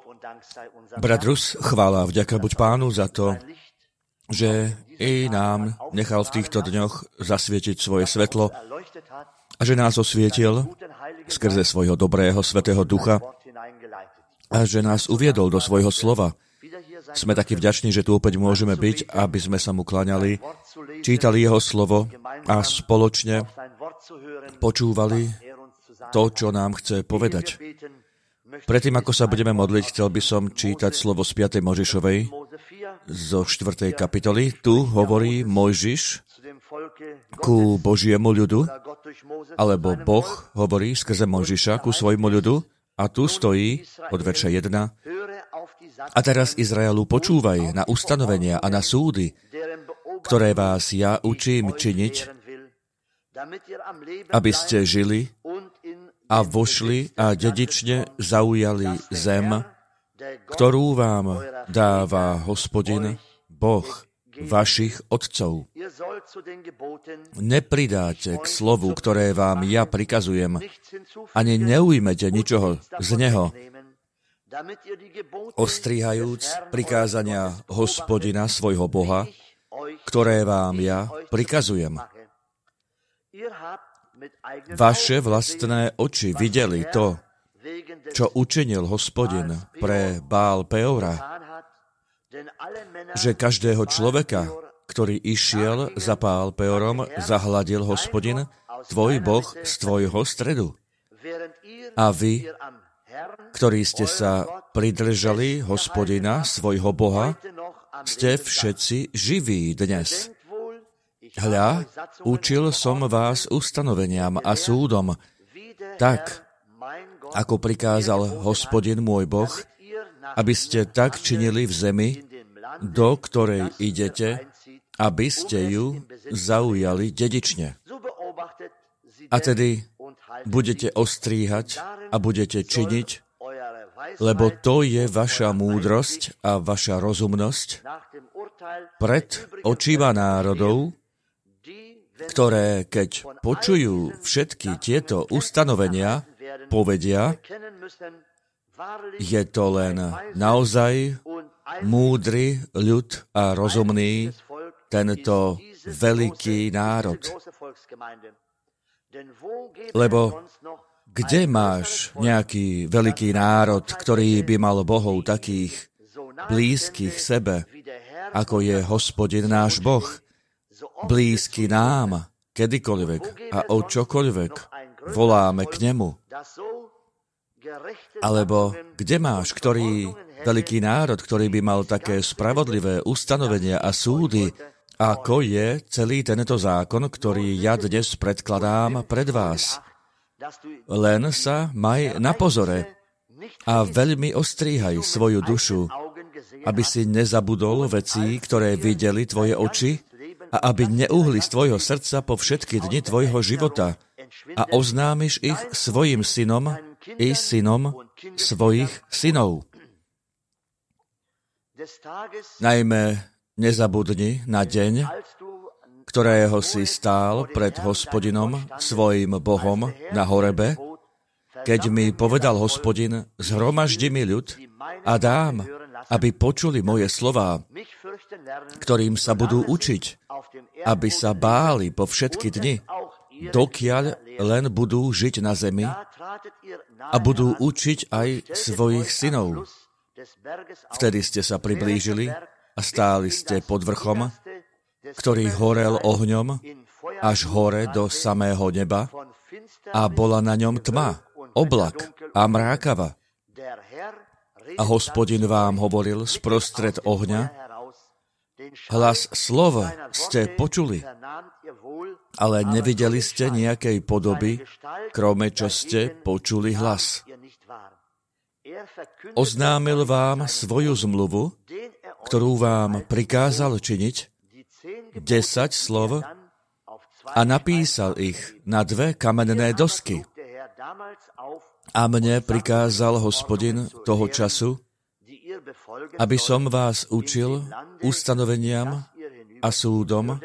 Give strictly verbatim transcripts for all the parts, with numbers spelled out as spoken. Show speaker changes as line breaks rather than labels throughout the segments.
Brat Rus, chvála a vďaka buď Pánu za to, že i nám nechal v týchto dňoch zasvietiť svoje svetlo a že nás osvietil skrze svojho dobrého svätého Ducha a že nás uviedol do svojho slova. Sme takí vďační, že tu opäť môžeme byť, aby sme sa mu kláňali, čítali jeho slovo a spoločne počúvali to, čo nám chce povedať. Predtým, ako sa budeme modliť, chcel by som čítať slovo z piatej Mojžišovej zo štvrtej kapitoly. Tu hovorí Mojžiš ku Božiemu ľudu, alebo Boh hovorí skrze Mojžiša ku svojmu ľudu, a tu stojí od verša jeden. A teraz, Izraelu, počúvaj na ustanovenia a na súdy, ktoré vás ja učím činiť, aby ste žili a vošli a dedične zaujali zem, ktorú vám dáva Hospodin, Boh vašich otcov. Nepridáte k slovu, ktoré vám ja prikazujem, ani neujmete ničoho z neho, ostrihajúc prikázania Hospodina, svojho Boha, ktoré vám ja prikazujem. Vaše vlastné oči videli to, čo učinil Hospodin pre Bál Peora, že každého človeka, ktorý išiel za Bál Peorom, zahladil Hospodin, tvoj Boh, z tvojho stredu. A vy, ktorí ste sa pridržali Hospodina, svojho Boha, ste všetci živí dnes. Hľa, učil som vás ustanoveniam a súdom, tak, ako prikázal Hospodin môj Boh, aby ste tak činili v zemi, do ktorej idete, aby ste ju zaujali dedične. A tedy budete ostríhať a budete činiť, lebo to je vaša múdrosť a vaša rozumnosť pred očíma národov, ktoré, keď počujú všetky tieto ustanovenia, povedia, je to len naozaj múdry ľud a rozumný tento veľký národ. Lebo kde máš nejaký veľký národ, ktorý by mal bohov takých blízkych sebe, ako je Hospodin náš Boh, blízky nám, kedykoľvek a o čokoľvek voláme k nemu. Alebo kde máš ktorý veľký národ, ktorý by mal také spravodlivé ustanovenia a súdy, ako je celý tento zákon, ktorý ja dnes predkladám pred vás. Len sa maj na pozore a veľmi ostríhaj svoju dušu, aby si nezabudol vecí, ktoré videli tvoje oči, a aby neuhli z tvojho srdca po všetky dni tvojho života a oznámiš ich svojim synom i synom svojich synov. Najmä nezabudni na deň, ktorého si stál pred Hospodinom, svojim Bohom, na Horebe, keď mi povedal Hospodin, zhromaždi mi ľud a dám, aby počuli moje slová, ktorým sa budú učiť, aby sa báli po všetky dni, dokiaľ len budú žiť na zemi a budú učiť aj svojich synov. Vtedy ste sa priblížili a stáli ste pod vrchom, ktorý horel ohňom až hore do samého neba a bola na ňom tma, oblak a mrákava. A Hospodin vám hovoril sprostred ohňa, hlas slova ste počuli, ale nevideli ste nejakej podoby, krome čo ste počuli hlas. Oznámil vám svoju zmluvu, ktorú vám prikázal činiť, desať slov, a napísal ich na dve kamenné dosky. A mne prikázal Hospodin toho času, aby som vás učil ustanoveniam a súdom,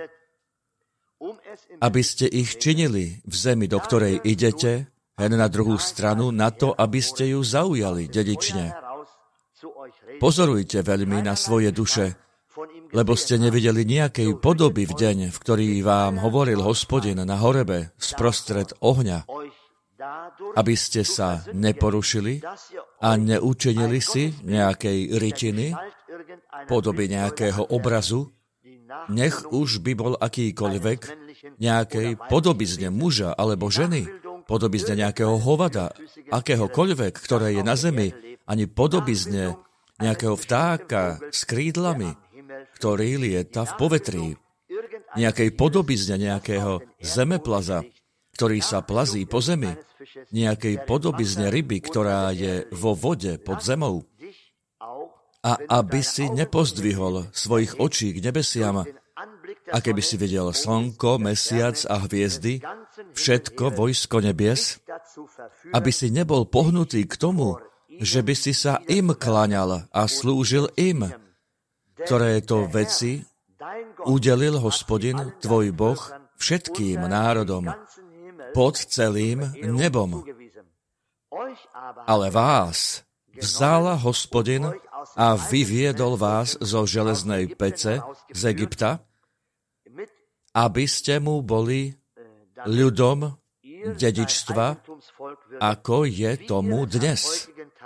aby ste ich činili v zemi, do ktorej idete, hen na druhú stranu, na to, aby ste ju zaujali dedične. Pozorujte veľmi na svoje duše, lebo ste nevideli nejakej podoby v deň, v ktorý vám hovoril Hospodin na Horebe sprostred ohňa, aby ste sa neporušili a neučinili si nejakej rytiny, podoby nejakého obrazu, nech už by bol akýkoľvek, nejakej podobizne muža alebo ženy, podobizne nejakého hovada, akéhokoľvek, ktoré je na zemi, ani podobizne nejakého vtáka s krídlami, ktorý lieta v povetrí, nejakej podobizne nejakého zemeplaza, ktorý sa plazí po zemi, nejakej podobizne ryby, ktorá je vo vode pod zemou, a aby si nepozdvihol svojich očí k nebesiam, a keby si videl slnko, mesiac a hviezdy, všetko vojsko nebies, aby si nebol pohnutý k tomu, že by si sa im kláňal a slúžil im, ktoré to veci udelil Hospodin, tvoj Boh, všetkým národom pod celým nebom. Ale vás vzal Hospodin a vyviedol vás zo železnej pece z Egypta, aby ste mu boli ľudom dedičstva, ako je tomu dnes.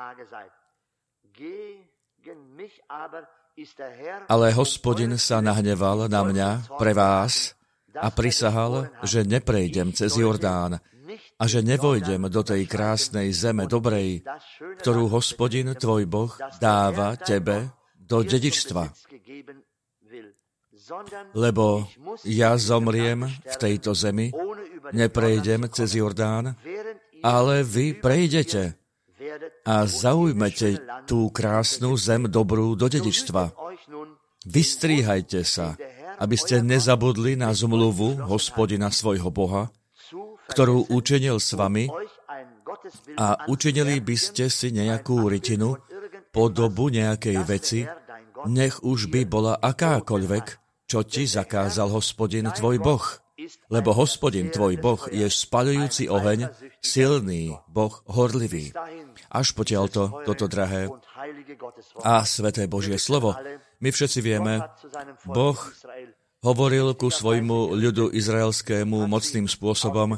Ale Hospodin sa nahneval na mňa pre vás a prisahal, že neprejdem cez Jordán a že nevojdem do tej krásnej zeme dobrej, ktorú Hospodin, tvoj Boh, dáva tebe do dedičstva. Lebo ja zomriem v tejto zemi, neprejdem cez Jordán, ale vy prejdete a zaujmete tú krásnu zem dobrú do dedičstva. Vystríhajte sa, aby ste nezabudli na zmluvu Hospodina svojho Boha, ktorú učinil s vami, a učinili by ste si nejakú rytinu, podobu nejakej veci, nech už by bola akákoľvek, čo ti zakázal Hospodin tvoj Boh. Lebo Hospodin tvoj Boh je spaľujúci oheň, silný Boh, horlivý. Až potiaľto, toto drahé a sveté Božie slovo. My všetci vieme, Boh hovoril ku svojmu ľudu izraelskému mocným spôsobom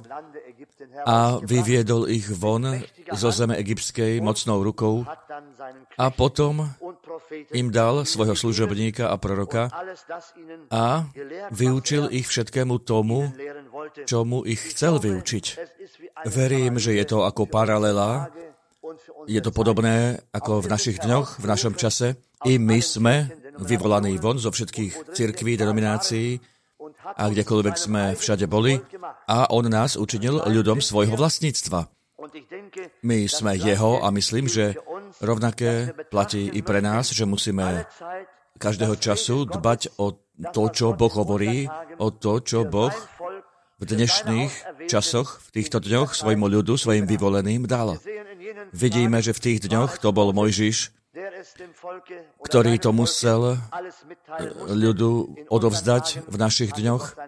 a vyviedol ich von zo zeme egyptskej mocnou rukou a potom im dal svojho služobníka a proroka a vyučil ich všetkému tomu, čomu ich chcel vyučiť. Verím, že je to ako paralela, je to podobné ako v našich dňoch, v našom čase. I my sme vyvolaní von zo všetkých cirkví, denominácií a kdekoľvek sme všade boli a on nás učinil ľudom svojho vlastníctva. My sme jeho a myslím, že rovnaké platí i pre nás, že musíme každého času dbať o to, čo Boh hovorí, o to, čo Boh v dnešných časoch, v týchto dňoch svojmu ľudu, svojim vyvoleným dal. Vidíme, že v tých dňoch to bol Mojžiš, ktorý to musel ľudu odovzdať v našich dňoch.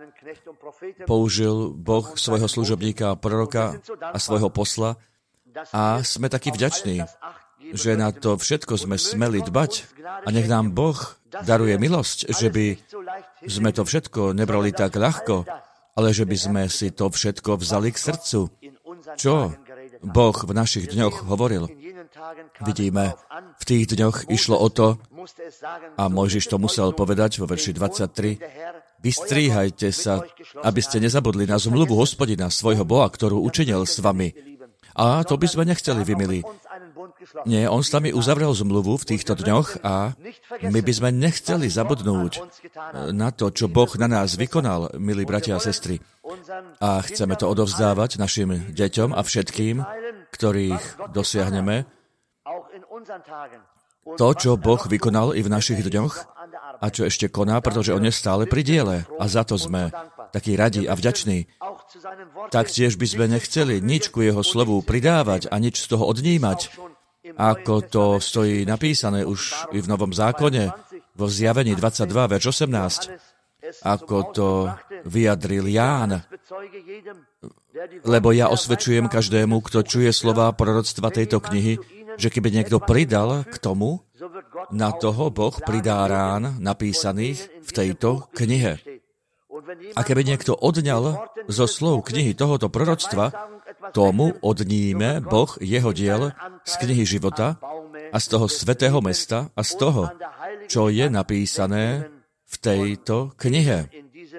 Použil Boh svojho služobníka a proroka a svojho posla a sme takí vďační, že na to všetko sme smeli dbať a nech nám Boh daruje milosť, že by sme to všetko nebrali tak ľahko, ale že by sme si to všetko vzali k srdcu. Čo Boh v našich dňoch hovoril? Vidíme, v tých dňoch išlo o to, a Mojžiš to musel povedať vo verši dvadsaťtri, vystríhajte sa, aby ste nezabudli na zmluvu Hospodina, svojho Boha, ktorú učinil s vami. A to by sme nechceli, vy milí. Nie, on s nami uzavrel zmluvu v týchto dňoch a my by sme nechceli zabudnúť na to, čo Boh na nás vykonal, milí bratia a sestry. A chceme to odovzdávať našim deťom a všetkým, ktorých dosiahneme. To, čo Boh vykonal i v našich dňoch a čo ešte koná, pretože on je stále pri diele a za to sme takí radi a vďační. Taktiež by sme nechceli nič ku jeho slovu pridávať a nič z toho odnímať, ako to stojí napísané už i v Novom zákone, vo Zjavení dvadsaťdva, verš osemnásť, ako to vyjadril Ján. Lebo ja osvedčujem každému, kto čuje slova proroctva tejto knihy, že keby niekto pridal k tomu, Na toho Boh pridá rán napísaných v tejto knihe. A keby niekto odňal zo slov knihy tohoto proroctva, tomu odníme Boh jeho diel z knihy života a z toho svätého mesta a z toho, čo je napísané v tejto knihe.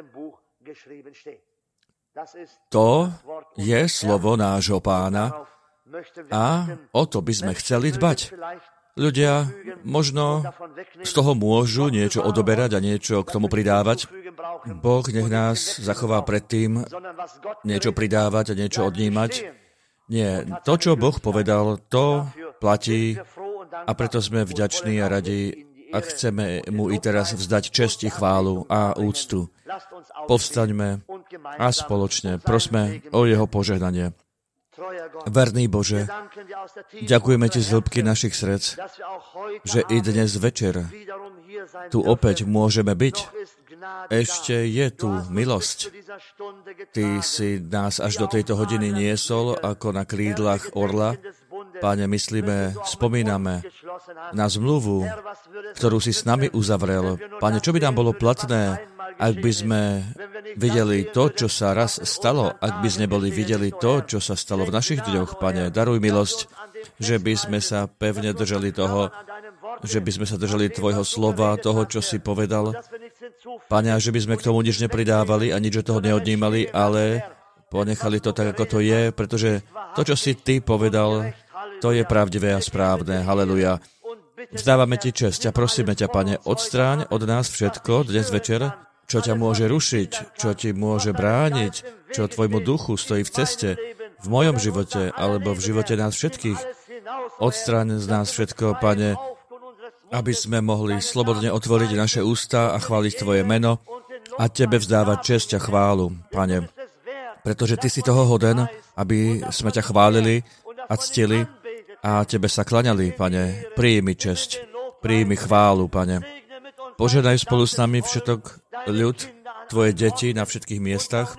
To je slovo nášho Pána a o to by sme chceli dbať. Ľudia možno z toho môžu niečo odoberať a niečo k tomu pridávať. Boh nech nás zachová pred tým niečo pridávať a niečo odnímať. Nie, to, čo Boh povedal, to platí a preto sme vďační a radi a chceme mu i teraz vzdať česť, chválu a úctu. Povstaňme a spoločne prosme o jeho požehnanie. Verný Bože, ďakujeme Ti z hĺbky našich srdc, že i dnes večer tu opäť môžeme byť. Ešte je tu milosť. Ty si nás až do tejto hodiny niesol ako na krídlach orla. Páne, myslíme, spomíname na zmluvu, ktorú si s nami uzavrel. Páne, čo by nám bolo platné, ak by sme videli to, čo sa raz stalo, ak by sme boli videli to, čo sa stalo v našich dňoch, Pane, daruj milosť, že by sme sa pevne držali toho, že by sme sa držali Tvojho slova, toho, čo si povedal. Pane, že by sme k tomu nič nepridávali a nič od toho neodnímali, ale ponechali to tak, ako to je, pretože to, čo si Ty povedal, to je pravdivé a správne. Haleluja. Vzdávame Ti česť a prosíme ťa, Pane, odstráň od nás všetko dnes večer, čo ťa môže rušiť, čo Ti môže brániť, čo Tvojmu duchu stojí v ceste, v mojom živote, alebo v živote nás všetkých. Odstráň z nás všetko, Pane, aby sme mohli slobodne otvoriť naše ústa a chváliť Tvoje meno a Tebe vzdávať česť a chválu, Pane. Pretože Ty si toho hoden, aby sme ťa chválili a ctili a Tebe sa klaňali, Pane. Prijími česť, prijími chválu, Pane. Požehnaj spolu s nami všetok ľud, Tvoje deti na všetkých miestach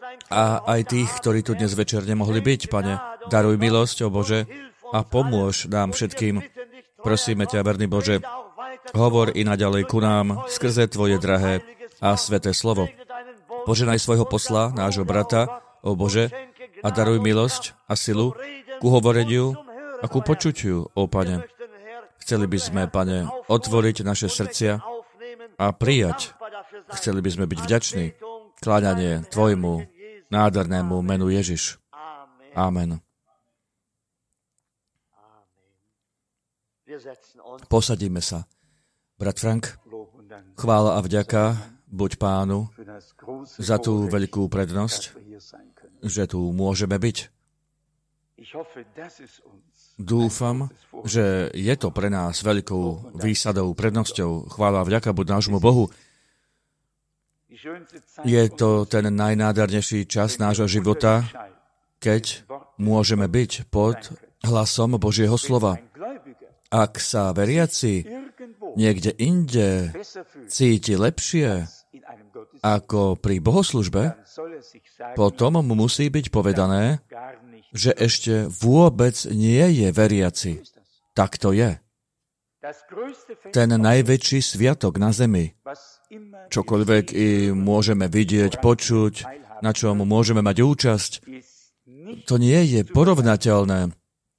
a aj tých, ktorí tu dnes večer nemohli byť, Pane. Daruj milosť, o Bože, a pomôž nám všetkým. Prosíme ťa, verný Bože, hovor i naďalej ku nám skrze Tvoje drahé a sveté slovo. Požehnaj svojho posla, nášho brata, o Bože, a daruj milosť a silu ku hovoreniu a ku počutiu, ó Pane. Chceli by sme, Pane, otvoriť naše srdcia a prijať. Chceli by sme byť vďační. Kláňanie Tvojmu nádhernému menu Ježiš. Amen. Posadíme sa. Brat Frank, chvála a vďaka buď Pánu za tú veľkú prednosť, že tu môžeme byť. Dúfam, že je to pre nás veľkou výsadou, prednosťou. Chvála a vďaka buď nášmu Bohu. Je to ten najnádhernejší čas nášho života, keď môžeme byť pod hlasom Božieho slova. Ak sa veriaci niekde inde cíti lepšie ako pri bohoslužbe, potom mu musí byť povedané, že ešte vôbec nie je veriaci. Tak to je. Ten najväčší sviatok na zemi, čokoľvek i môžeme vidieť, počuť, na čom môžeme mať účasť, to nie je porovnateľné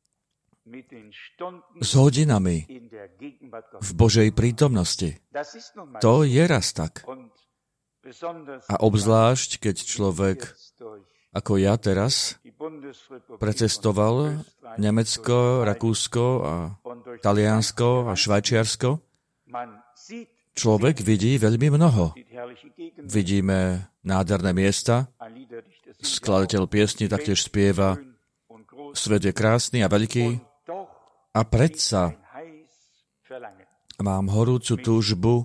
s hodinami v Božej prítomnosti. To je raz tak. A obzvlášť, keď človek, ako ja teraz, precestoval Nemecko, Rakúsko a Taliansko a Švajčiarsko, človek vidí veľmi mnoho. Vidíme nádherné miesta, skladateľ piesni taktiež spieva, svet je krásny a veľký, a predsa mám horúcu túžbu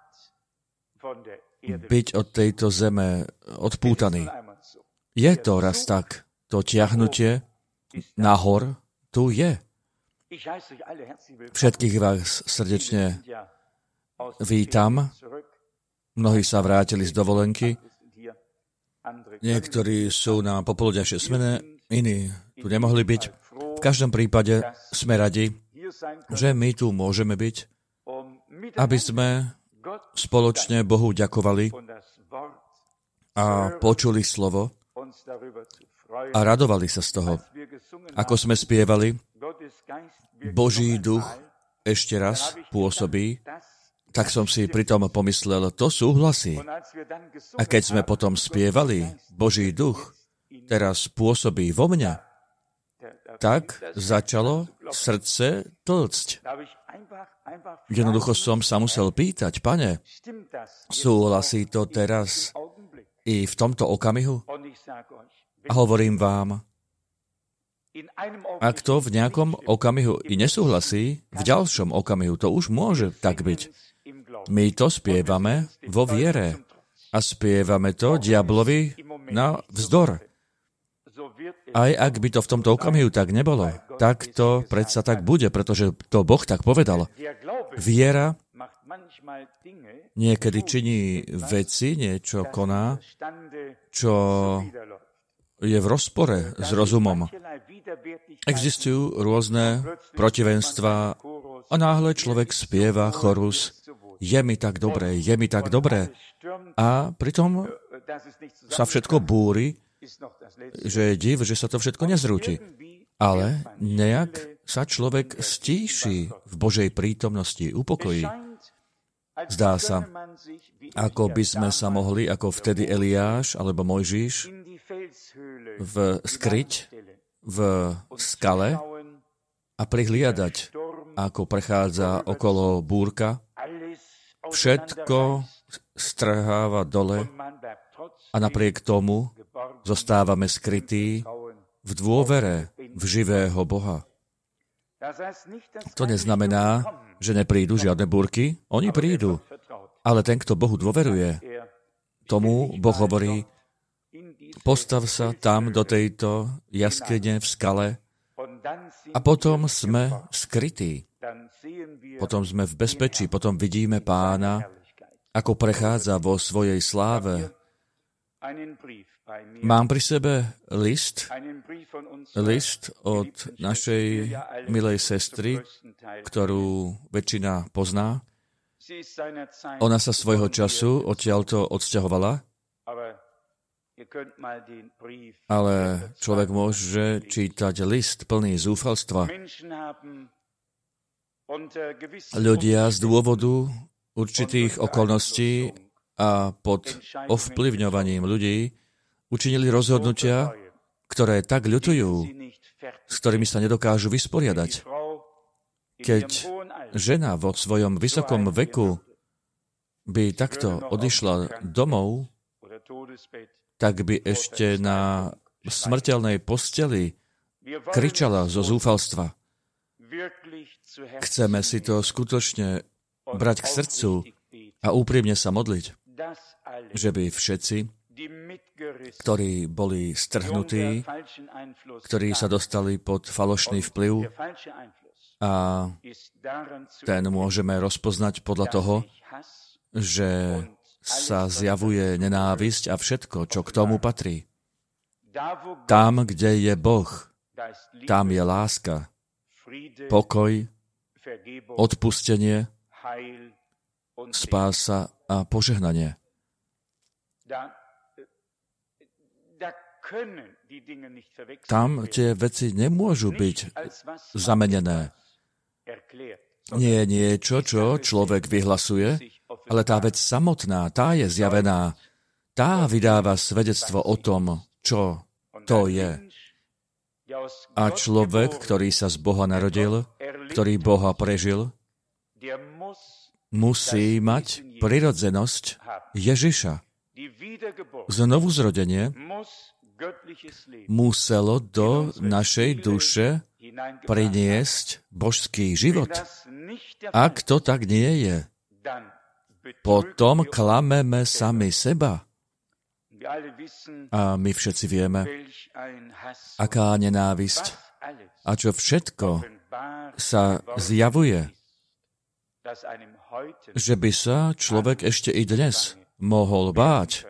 byť od tejto zeme odpútaný. Je to raz tak, to ťahnutie nahor tu je. Všetkých vás srdečne vítam. Mnohí sa vrátili z dovolenky. Niektorí sú na popoludňajšej smene, iní tu nemohli byť. V každom prípade sme radi, že my tu môžeme byť aby sme spoločne Bohu ďakovali a počuli slovo a radovali sa z toho. Ako sme spievali, Boží duch ešte raz pôsobí, tak som si pritom pomyslel, to súhlasí. A keď sme potom spievali, Boží duch teraz pôsobí vo mne, tak začalo srdce tlcť. Jednoducho som sa musel pýtať, Pane, súhlasí to teraz i v tomto okamihu? A hovorím vám, ak to v nejakom okamihu i nesúhlasí, v ďalšom okamihu to už môže tak byť. My to spievame vo viere a spievame to diablovi na vzdor. Aj ak by to v tomto okamihu tak nebolo, tak to predsa tak bude, pretože to Boh tak povedal. Viera niekedy činí veci, niečo koná, čo je v rozpore s rozumom. Existujú rôzne protivenstvá a náhle človek spieva chorus, je mi tak dobré, je mi tak dobré. A pritom sa všetko búri, že je div, že sa to všetko nezrúti. Ale nejak sa človek stíši v Božej prítomnosti, upokojí. Zdá sa, ako by sme sa mohli, ako vtedy Eliáš alebo Mojžiš, v skryť v skale a prihliadať, ako prechádza okolo búrka. Všetko strháva dole a napriek tomu zostávame skrytí v dôvere v živého Boha. To neznamená, že neprídu žiadne búrky. Oni prídu. Ale ten, kto Bohu dôveruje, tomu Boh hovorí, postav sa tam do tejto jaskyne v skale a potom sme skrytí. Potom sme v bezpečí, potom vidíme Pána, ako prechádza vo svojej sláve. Mám pri sebe list, list od našej milej sestry, ktorú väčšina pozná. Ona sa svojho času odtiaľto odsťahovala, ale človek môže čítať list plný zúfalstva. Ľudia z dôvodu určitých okolností a pod ovplyvňovaním ľudí učinili rozhodnutia, ktoré tak ľutujú, s ktorými sa nedokážu vysporiadať. Keď žena vo svojom vysokom veku by takto odišla domov, tak by ešte na smrteľnej posteli kričala zo zúfalstva. Chceme si to skutočne brať k srdcu a úprimne sa modliť, že by všetci, ktorí boli strhnutí, ktorí sa dostali pod falošný vplyv, a ten môžeme rozpoznať podľa toho, že sa zjavuje nenávisť a všetko, čo k tomu patrí. Tam, kde je Boh, tam je láska, pokoj, odpustenie, spása a požehnanie. Tam tie veci nemôžu byť zamenené. Nie je niečo, čo človek vyhlasuje, ale tá vec samotná, tá je zjavená. Tá vydáva svedectvo o tom, čo to je. A človek, ktorý sa z Boha narodil, ktorý Boha prežil, musí mať prirodzenosť Ježiša. Znovuzrodenie muselo do našej duše priniesť božský život. Ak to tak nie je, potom klameme sami seba. A my všetci vieme, aká nenávisť a čo všetko sa zjavuje, že by sa človek ešte i dnes mohol báť.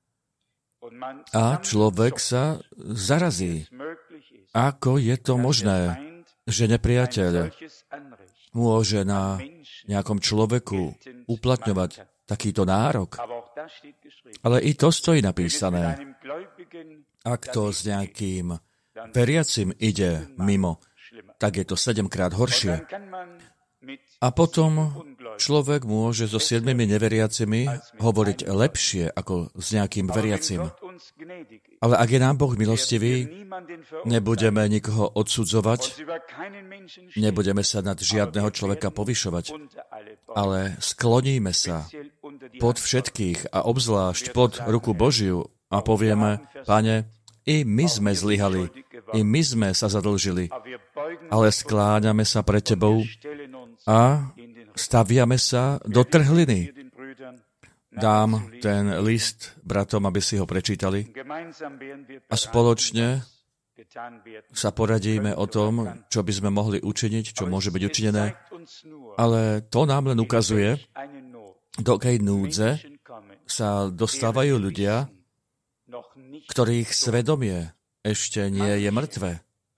A človek sa zarazí. Ako je to možné, že nepriateľ môže na nejakom človeku uplatňovať takýto nárok. Ale i to stojí napísané. Ak to s nejakým veriacim ide mimo, tak je to sedemkrát horšie. A potom človek môže so siedmimi neveriacimi hovoriť lepšie ako s nejakým veriacim. Ale ak je nám Boh milostivý, nebudeme nikoho odsudzovať, nebudeme sa nad žiadneho človeka povyšovať, ale skloníme sa pod všetkých a obzvlášť pod ruku Božiu a povieme, Pane, i my sme zlyhali, i my sme sa zadlžili, ale skláňame sa pred Tebou a staviame sa do trhliny. Dám ten list bratom, aby si ho prečítali a spoločne sa poradíme o tom, čo by sme mohli učiniť, čo môže byť učinené, ale to nám len ukazuje, do akej núdze sa dostávajú ľudia, ktorých svedomie ešte nie je mŕtve.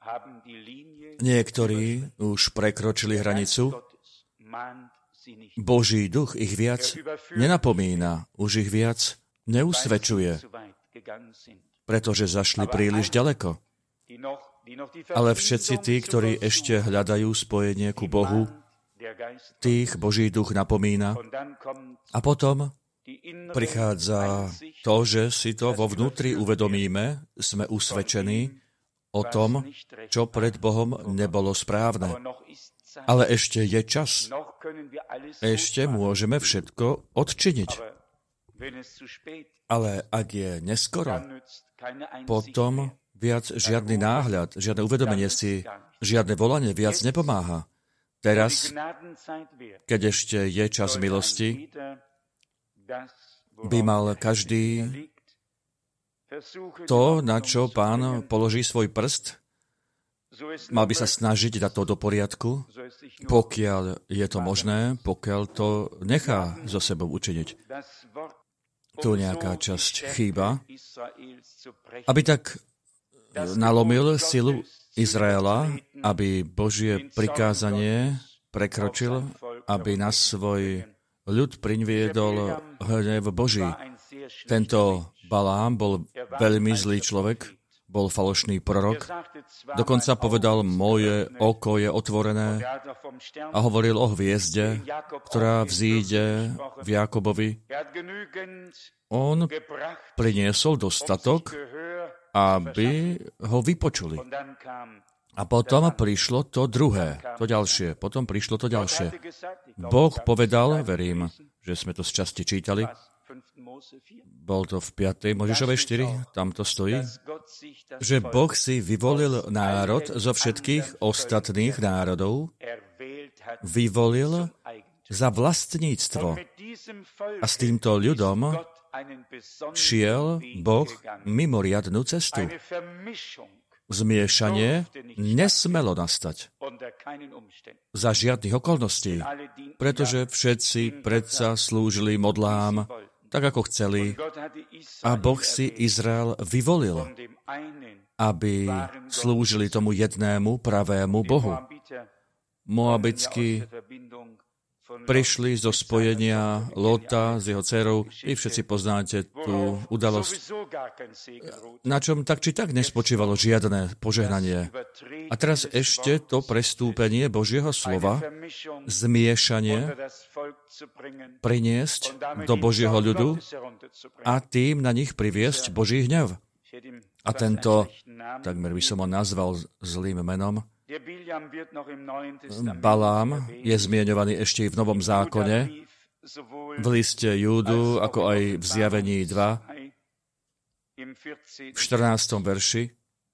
Niektorí už prekročili hranicu, Boží duch ich viac nenapomína, už ich viac neusvedčuje, pretože zašli príliš ďaleko. Ale všetci tí, ktorí ešte hľadajú spojenie ku Bohu, tých Boží duch napomína a potom prichádza to, že si to vo vnútri uvedomíme, sme usvedčení o tom, čo pred Bohom nebolo správne. Ale ešte je čas. Ešte môžeme všetko odčiniť. Ale ak je neskoro, potom viac žiadny náhľad, žiadne uvedomenie si, žiadne volanie viac nepomáha. Teraz, keď ešte je čas milosti, by mal každý to, na čo Pán položí svoj prst, mal by sa snažiť dať to do poriadku, pokiaľ je to možné, pokiaľ to nechá so sebou učiniť. Tu nejaká časť chýba, aby tak nalomil silu Izraela, aby Božie prikázanie prekročil, aby na svoj ľud priviedol hnev Boží. Tento Balám bol veľmi zlý človek, bol falošný prorok. Dokonca povedal, moje oko je otvorené a hovoril o hviezde, ktorá vzíde v Jákobovi. On priniesol dostatok, aby ho vypočuli. A potom prišlo to druhé, to ďalšie. Potom prišlo to ďalšie. Boh povedal, verím, že sme to z časti čítali, bol to v piatej Mojžišovej štyri, tam to stojí, že Boh si vyvolil národ zo všetkých ostatných národov, vyvolil za vlastníctvo. A s týmto ľudom šiel Boh mimoriadnu cestu. Zmiešanie nesmelo nastať za žiadnych okolností, pretože všetci predsa slúžili modlám, tak ako chceli. A Boh si Izrael vyvolil, aby slúžili tomu jednému pravému Bohu. Moabitsky prišli zo spojenia Lota s jeho dcerou. Vy všetci poznáte tú udalosť, na čom tak či tak nespočívalo žiadne požehnanie. A teraz ešte to prestúpenie Božieho slova, zmiešanie, priniesť do Božieho ľudu a tým na nich priviesť Boží hnev. A tento, takmer by som ho nazval zlým menom, Balám je zmieňovaný ešte i v Novom zákone, v liste Júdu, ako aj v Zjavení dva, v štrnástom verši.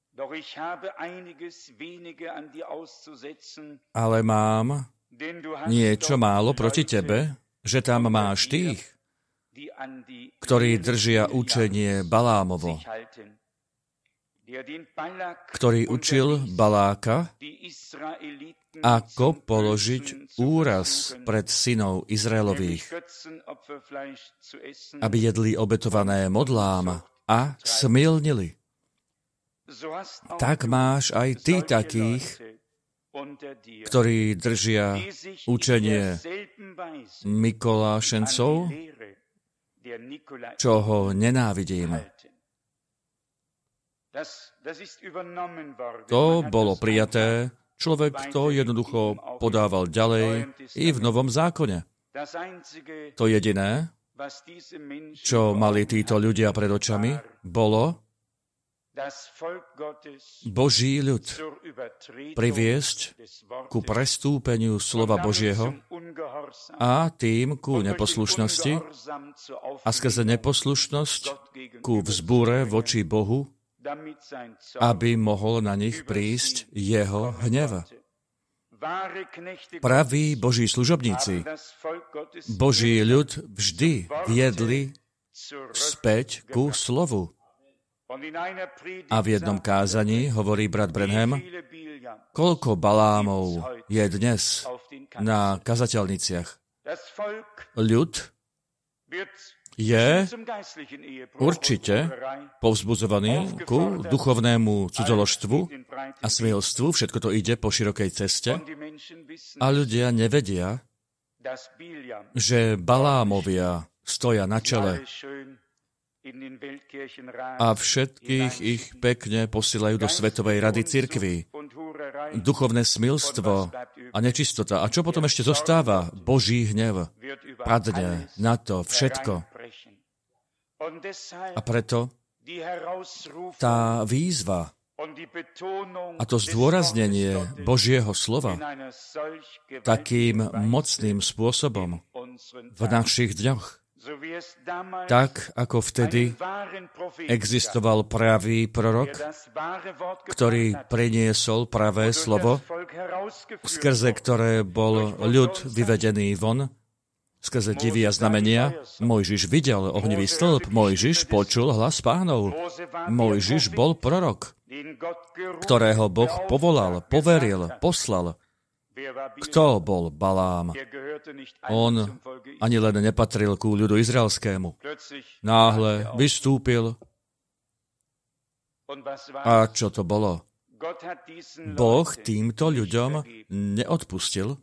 Ale mám niečo málo proti tebe, že tam máš tých, ktorí držia učenie Balámovo, ktorý učil Baláka, ako položiť úraz pred synov Izraelových, aby jedli obetované modlám a smilnili. Tak máš aj ty takých, ktorí držia učenie Mikolášencov, čo ho nenávidím. To bolo prijaté, človek to jednoducho podával ďalej i v Novom zákone. To jediné, čo mali títo ľudia pred očami, bolo Boží ľud priviesť ku prestúpeniu slova Božieho a tým ku neposlušnosti a skrze neposlušnosť ku vzbúre voči Bohu, aby mohol na nich prísť jeho hnev. Praví Boží služobníci, Boží ľud vždy viedli späť ku slovu. A v jednom kázaní hovorí brat Branham, koľko Balámov je dnes na kazateľniciach. Ľud je určite povzbudzovaný ku duchovnému cudzoložstvu a smilstvu, všetko to ide po širokej ceste a ľudia nevedia, že Balámovia stoja na čele a všetkých ich pekne posielajú do Svetovej rady cirkví. Duchovné smilstvo a nečistota. A čo potom ešte zostáva? Boží hnev padne na to všetko. A preto tá výzva a to zdôraznenie Božieho slova takým mocným spôsobom v našich dňoch, tak ako vtedy existoval pravý prorok, ktorý priniesol pravé slovo, skrze ktoré bol ľud vyvedený von, skrze divy a znamenia. Mojžiš videl ohnivý stĺp, Mojžiš počul hlas Pánov. Mojžiš bol prorok, ktorého Boh povolal, poveril, poslal. Kto bol Balám? On ani len nepatril ku ľudu izraelskému. Náhle vystúpil. A čo to bolo? Boh týmto ľuďom neodpustil,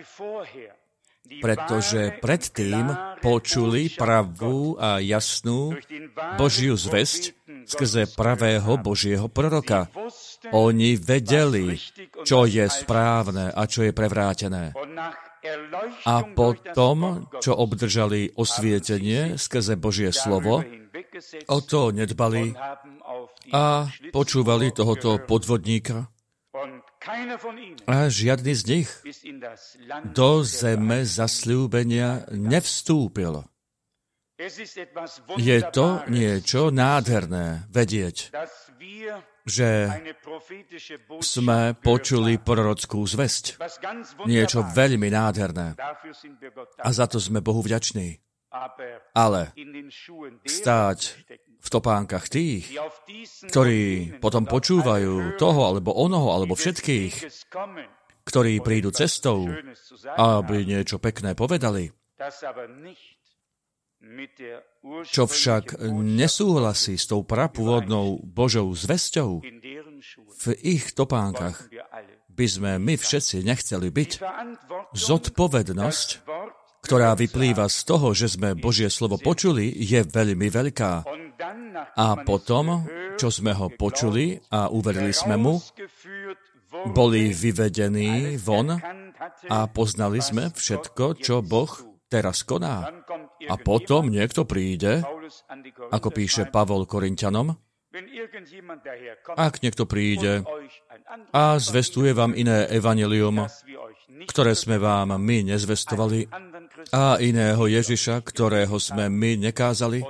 pretože predtým počuli pravú a jasnú Božiu zvesť skrze pravého Božieho proroka. Oni vedeli, čo je správne a čo je prevrátené. A potom, čo obdržali osvietenie skrze Božie slovo, o to nedbali a počúvali tohoto podvodníka. A žiadny z nich do zeme zasľúbenia nevstúpil. Je to niečo nádherné vedieť, že sme počuli prorockú zvesť. Niečo veľmi nádherné. A za to sme Bohu vďační. Ale stáť v topánkach tých, ktorí potom počúvajú toho, alebo onoho, alebo všetkých, ktorí prídu cestou, aby niečo pekné povedali, čo však nesúhlasí s tou prapôvodnou Božou zvesťou, v ich topánkach by sme my všetci nechceli byť. Zodpovednosť, ktorá vyplýva z toho, že sme Božie slovo počuli, je veľmi veľká. A potom, čo sme ho počuli a uverili sme mu, boli vyvedení von a poznali sme všetko, čo Boh teraz koná. A potom niekto príde, ako píše Pavol Korinťanom, ak niekto príde a zvestuje vám iné evanjelium, ktoré sme vám my nezvestovali, a iného Ježiša, ktorého sme my nekázali,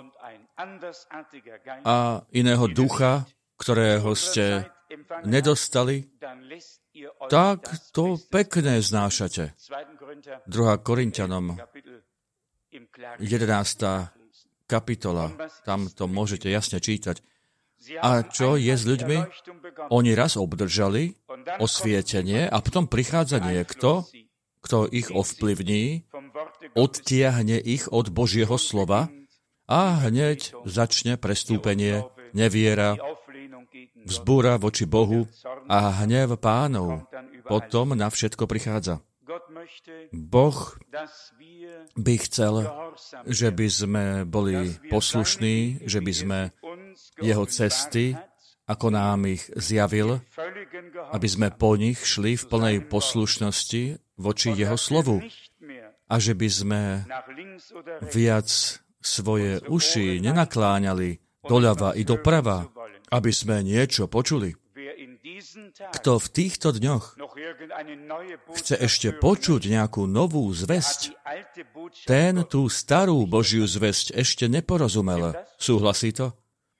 a iného ducha, ktorého ste nedostali, tak to pekne znášate. druhá Korinťanom, jedenásta kapitola, tam to môžete jasne čítať. A čo je s ľuďmi? Oni raz obdržali osvietenie a potom prichádza niekto, kto ich ovplyvní, odtiahne ich od Božieho slova a hneď začne prestúpenie, neviera, vzbúra voči Bohu a hnev Pánov potom na všetko prichádza. Boh by chcel, že by sme boli poslušní, že by sme jeho cesty, ako nám ich zjavil, aby sme po nich šli v plnej poslušnosti voči jeho slovu a že by sme viac svoje uši nenakláňali doľava i doprava, aby sme niečo počuli. Kto v týchto dňoch chce ešte počuť nejakú novú zvesť, ten tú starú Božiu zvesť ešte neporozumel. Súhlasí to?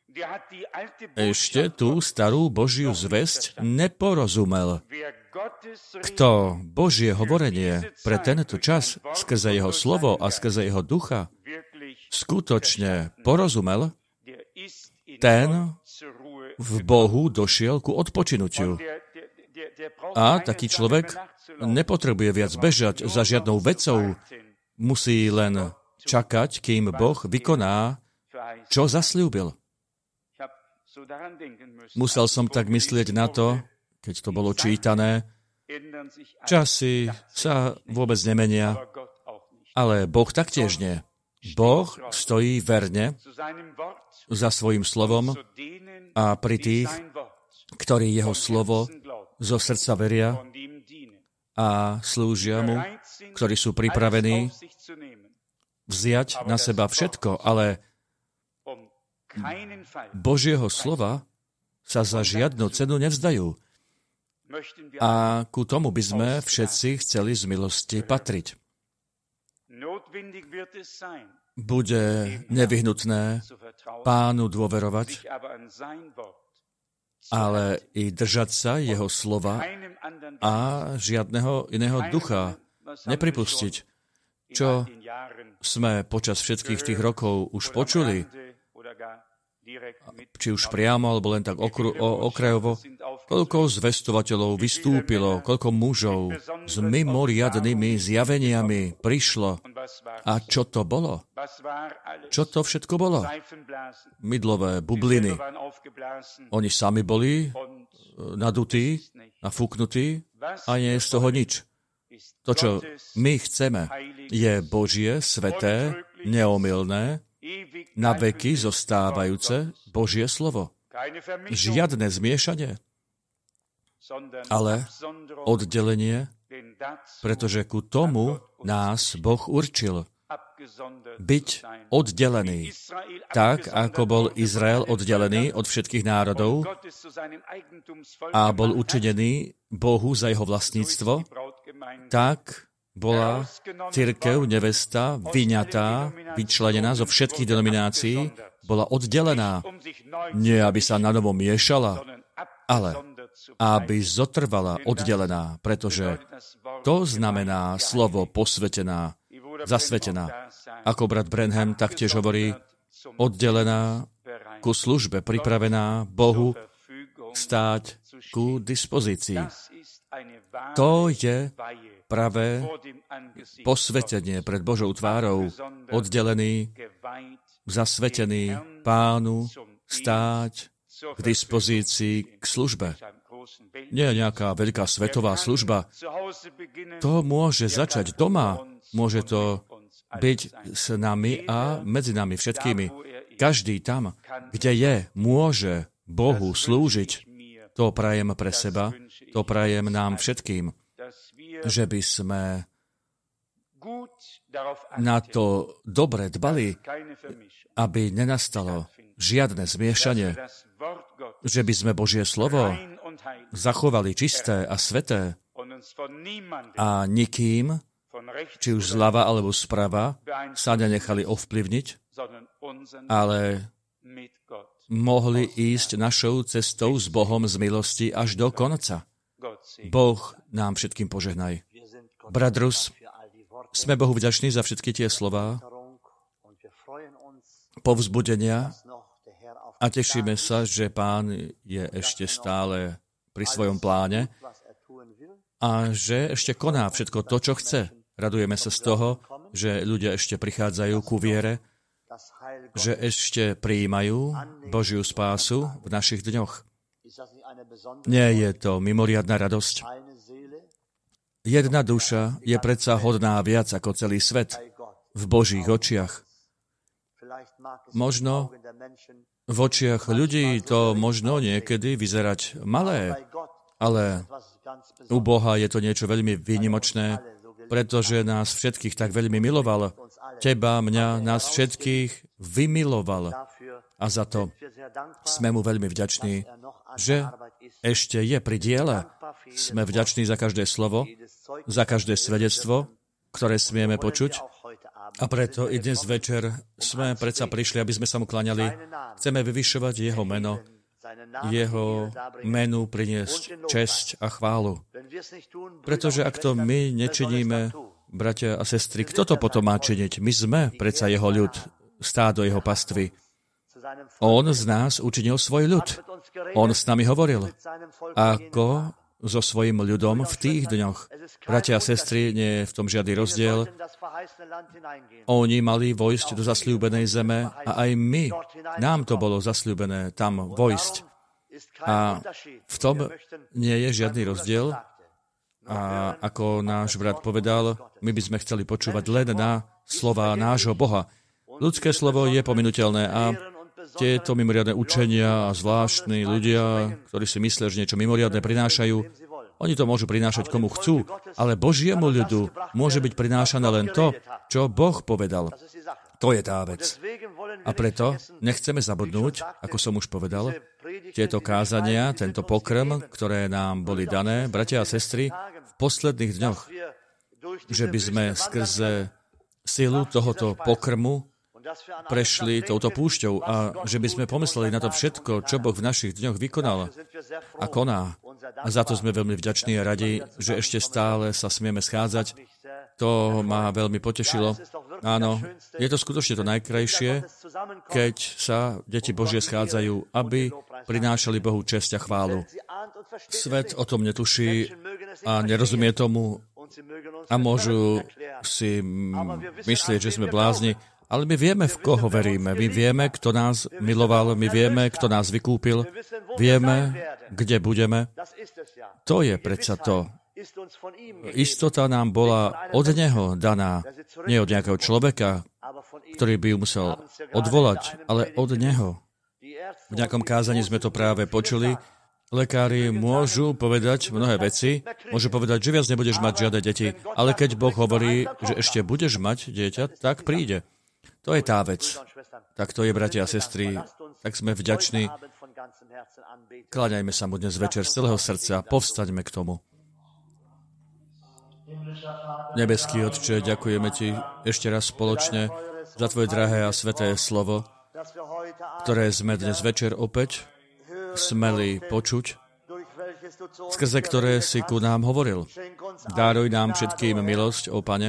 Ešte tú starú Božiu zvesť neporozumel. Kto Božie hovorenie pre tento čas skrze jeho slovo a skrze jeho ducha skutočne porozumel, ten v Bohu došiel ku odpočinutiu. A taký človek nepotrebuje viac bežať za žiadnou vecou, musí len čakať, kým Boh vykoná, čo zasľúbil. Musel som tak myslieť na to, keď to bolo čítané, časy sa vôbec nemenia, ale Boh taktiež nie. Boh stojí verne za svojím slovom a pri tých, ktorí jeho slovo zo srdca veria a slúžia mu, ktorí sú pripravení vziať na seba všetko, ale Božieho slova sa za žiadnu cenu nevzdajú. A ku tomu by sme všetci chceli z milosti patriť. Bude nevyhnutné Pánu dôverovať, ale i držať sa jeho slova a žiadneho iného ducha nepripustiť, čo sme počas všetkých tých rokov už počuli, či už priamo, alebo len tak okru, o, okrajovo, koľko zvestovateľov vystúpilo, koľko mužov s mimoriadnymi zjaveniami prišlo. A čo to bolo? Čo to všetko bolo? Mydlové bubliny. Oni sami boli nadutí, nafúknutí a nie je z toho nič. To, čo my chceme, je Božie, sveté, neomylné, na veky zostávajúce Božie slovo. Žiadne zmiešanie, ale oddelenie, pretože ku tomu nás Boh určil. Byť oddelený, tak ako bol Izrael oddelený od všetkých národov a bol učinený Bohu za jeho vlastníctvo, tak bola cirkev, nevesta, vyňatá, vyčlenená zo všetkých denominácií, bola oddelená. Nie, aby sa na novo miešala, ale aby zotrvala oddelená, pretože to znamená slovo posvetená, zasvetená. Ako brat Branham taktiež hovorí, oddelená ku službe, pripravená Bohu stáť ku dispozícii. To je pravé posvetenie pred Božou tvárou, oddelený, zasvetený Pánu, stáť k dispozícii k službe. Nie je nejaká veľká svetová služba. To môže začať doma, môže to byť s nami a medzi nami všetkými. Každý tam, kde je, môže Bohu slúžiť. To prajem pre seba, to prajem nám všetkým, že by sme na to dobre dbali, aby nenastalo žiadne zmiešanie, že by sme Božie slovo zachovali čisté a sveté a nikým, či už zľava alebo zprava, sa nenechali ovplyvniť, ale mohli ísť našou cestou s Bohom z milosti až do konca. Boh nám všetkým požehnaj. Brat Rus, sme Bohu vďační za všetky tie slová, povzbudenia a tešíme sa, že Pán je ešte stále pri svojom pláne a že ešte koná všetko to, čo chce. Radujeme sa z toho, že ľudia ešte prichádzajú ku viere, že ešte prijímajú Božiu spásu v našich dňoch. Nie je to mimoriadna radosť Jedna duša je predsa hodná viac ako celý svet v Božích očiach. Možno v očiach ľudí to možno niekedy vyzerať malé, ale u Boha je to niečo veľmi výnimočné, pretože nás všetkých tak veľmi miloval. Teba, mňa, nás všetkých vymiloval. A za to sme mu veľmi vďační, že ešte je pri diele. Sme vďační za každé slovo, za každé svedectvo, ktoré smieme počuť. A preto i dnes večer sme predsa prišli, aby sme sa mu kláňali. Chceme vyvyšovať jeho meno, jeho menu priniesť česť a chválu. Pretože ak to my nečiníme, bratia a sestry, kto to potom má činiť? My sme predsa jeho ľud, stádo jeho pastvy. On z nás učinil svoj ľud. On s nami hovoril. Ako so svojím ľudom v tých dňoch. Bratia a sestry, nie je v tom žiadny rozdiel. Oni mali vojsť do zasľúbenej zeme a aj my, nám to bolo zasľúbené tam vojsť. A v tom nie je žiadny rozdiel. A ako náš brat povedal, my by sme chceli počúvať len na slova nášho Boha. Ľudské slovo je pominuteľné a tieto mimoriadne učenia a zvláštni ľudia, ktorí si myslia, že niečo mimoriadne prinášajú, oni to môžu prinášať komu chcú, ale Božiemu ľudu môže byť prinášané len to, čo Boh povedal. To je tá vec. A preto nechceme zabudnúť, ako som už povedal, tieto kázania, tento pokrm, ktoré nám boli dané, bratia a sestry, v posledných dňoch, že by sme skrze silu tohoto pokrmu prešli touto púšťou a že by sme pomysleli na to všetko, čo Boh v našich dňoch vykonal a koná. A za to sme veľmi vďační a radi, že ešte stále sa smieme schádzať. To ma veľmi potešilo. Áno, je to skutočne to najkrajšie, keď sa deti Božie schádzajú, aby prinášali Bohu česť a chválu. Svet o tom netuší a nerozumie tomu a môžu si myslieť, že sme blázni, ale my vieme, v koho veríme. My vieme, kto nás miloval, my vieme, kto nás vykúpil, vieme, kde budeme. To je predsa to. Istota nám bola od Neho daná, nie od nejakého človeka, ktorý by ju musel odvolať, ale od Neho. V nejakom kázaní sme to práve počuli. Lekári môžu povedať mnohé veci, môžu povedať, že viac nebudeš mať žiadne deti, ale keď Boh hovorí, že ešte budeš mať dieťa, tak príde. To je tá vec. Tak to je, bratia a sestry, tak sme vďační. Kláňajme sa mu dnes večer z celého srdca a povstaňme k tomu. Nebeský Otče, ďakujeme Ti ešte raz spoločne za Tvoje drahé a sveté slovo, ktoré sme dnes večer opäť smeli počuť, skrze ktoré si ku nám hovoril. Dáruj nám všetkým milosť, ó Pane.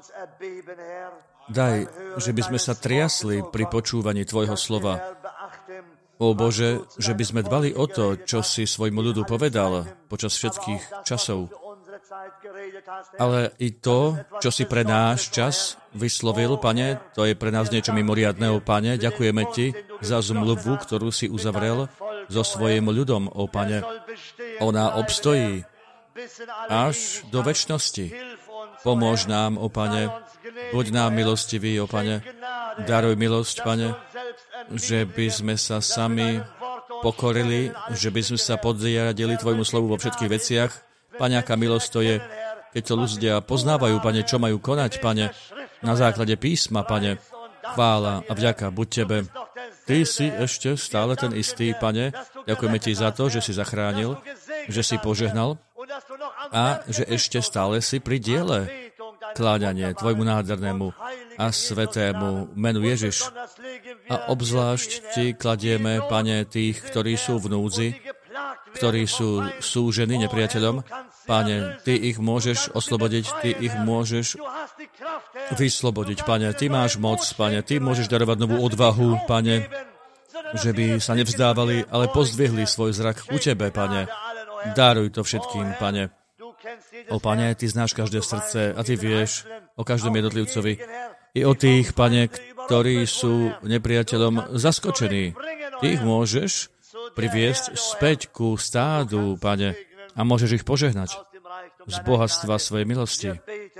Daj, že by sme sa triasli pri počúvaní Tvojho slova. Ó Bože, že by sme dbali o to, čo si svojmu ľudu povedal počas všetkých časov. Ale i to, čo si pre náš čas vyslovil, Pane, to je pre nás niečo mimoriadného, Pane. Ďakujeme Ti za zmluvu, ktorú si uzavrel so svojím ľudom, ó Pane. Ona obstojí až do večnosti. Pomôž nám, ó Pane. Buď nám milostivý, ó Pane. Daruj milosť, Pane, že by sme sa sami pokorili, že by sme sa podriadili Tvojmu slovu vo všetkých veciach. Pane, aká milosť to je, keď to ľudia poznávajú, Pane, čo majú konať, Pane, na základe písma, Pane. Chvála a vďaka buď Tebe. Ty si ešte stále ten istý, Pane. Ďakujeme Ti za to, že si zachránil, že si požehnal a že ešte stále si pri diele. Kláňanie Tvojmu nádhernému a svetému menu Ježiš. A obzvlášť Ti kladieme, Pane, tých, ktorí sú v núdzi, ktorí sú súžení nepriateľom. Pane, Ty ich môžeš oslobodiť, Ty ich môžeš vyslobodiť, Pane. Ty máš moc, Pane. Ty môžeš darovať novú odvahu, Pane, že by sa nevzdávali, ale pozdvihli svoj zrak u Tebe, Pane. Daruj to všetkým, Pane. O Pane, Ty znáš každé srdce a Ty vieš o každom jednotlivcovi. I o tých, Pane, ktorí sú nepriateľom zaskočení. Ty ich môžeš priviesť späť ku stádu, Pane, a môžeš ich požehnať z bohatstva svojej milosti.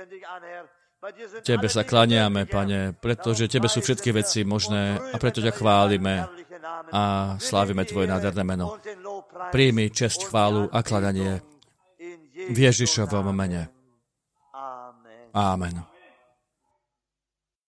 Tebe sa klaniame, Pane, pretože Tebe sú všetky veci možné a preto ťa chválime a slávime Tvoje nádherné meno. Príjmi česť, chválu a kladanie v Ježišovom mene. Amen.